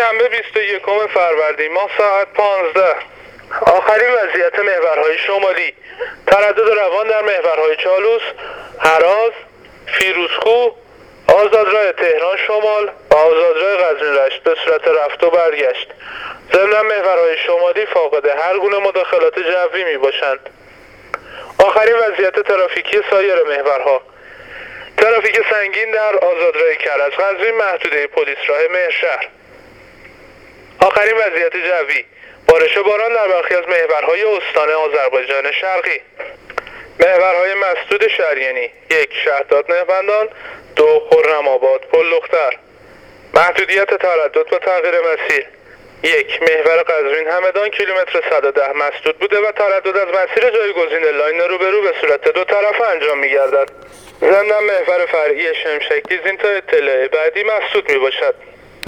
شنبه 21 فروردین ماه ساعت 15. آخرین وضعیت محورهای شمالی: تردد روان در محورهای چالوس، هراز، فیروزکوه، آزادراه تهران شمال و آزادراه قزوین رشت به صورت رفت و برگشت. ضمن محورهای شمالی فاقد هر گونه مداخلات جوی می باشند. آخرین وضعیت ترافیکی سایر محورها: ترافیک سنگین در آزادراه کرج قزوین محدوده پلیس راه مهرشهر. آخرین وضعیت جوی: بارش باران در برخی از محورهای استان آذربایجان شرقی. محورهای مسدود شریانی: 1. شهرداد نهبندان، 2. خرم‌آباد پل لختر. محدودیت تردد و تغییر مسیر: 1. محور قزوین همدان کیلومتر 110 مسدود بوده و تردد از مسیر جایگزین لاین روبرو به صورت دو طرفه انجام می‌گردد. ضمن محور فرعی شمشک دیزین تا اطلاع بعدی مسدود می‌باشد.